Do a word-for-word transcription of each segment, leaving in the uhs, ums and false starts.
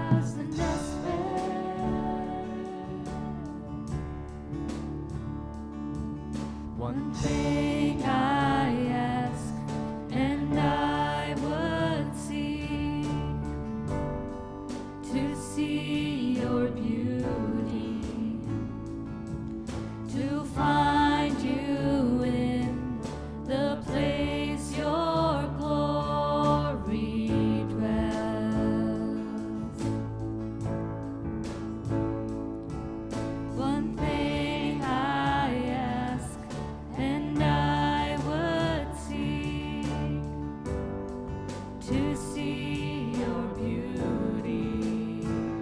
thousand elsewhere. One thing I ask, and I would seek to see your beauty, to find you in the place your glory dwells. One thing I ask, and I would seek to see your beauty,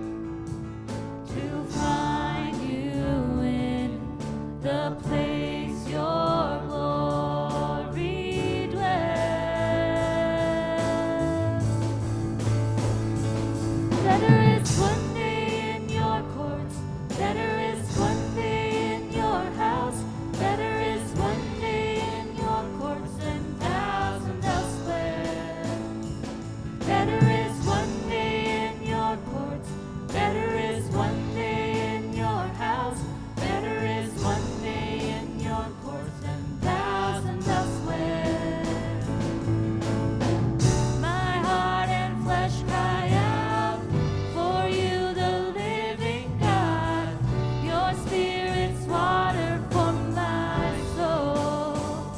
to find you in the place your glory dwells. Better is one day in your courts, better is one day in your house, better is one day in your courts than thousand elsewhere. Better is one day in your courts, better is one day in your house, better is one day in your courts than thousand elsewhere. My heart and flesh cry out for you, the living God. Your spirit's water for my soul.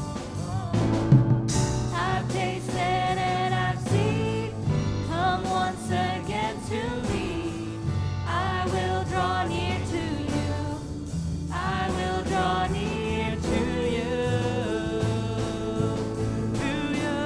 I've tasted and I've seen. Come once again to me. I will draw near to you. I will draw near to you. To you.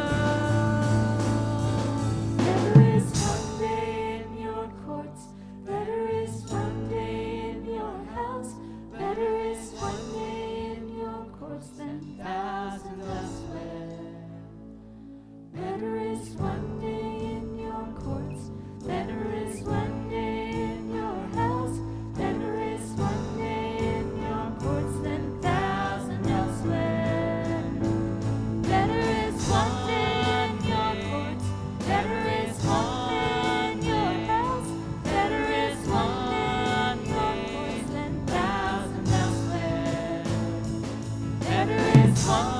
Better is one day in your courts. Better is one day in your house. Better is one day in your courts than thousand elsewhere. Better is one day in your courts. Better is one day in your house. Better is one day in your courts than thousand elsewhere. Better is one day in your courts. Better is one day in your house. Better is one day in your courts than thousand elsewhere. Better is one